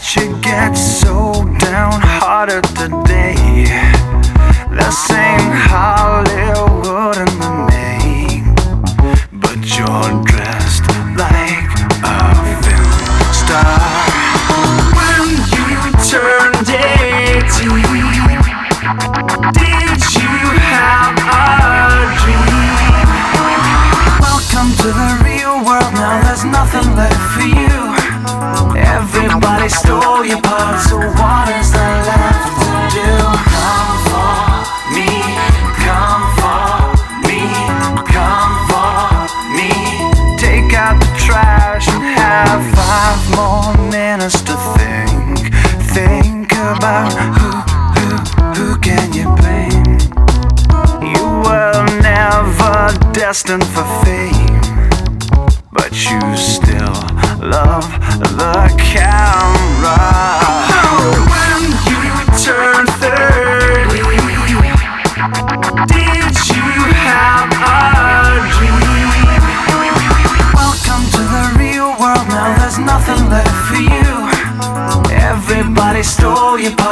you get so downhearted today? They're saying Hollywood in the name, but you're dressed like a film star. When you turned 18, did you have a dream? Welcome to the real world, now there's nothing left for you. Everybody stole your part, so what is there left to do? Come for me, come for me, come for me. Take out the trash and have 5 more minutes to think. Think about who can you blame? You were never destined for fame, but you still love the camera. When you turn 30, did you have a dream? Welcome to the real world, now there's nothing left for you. Everybody stole your part.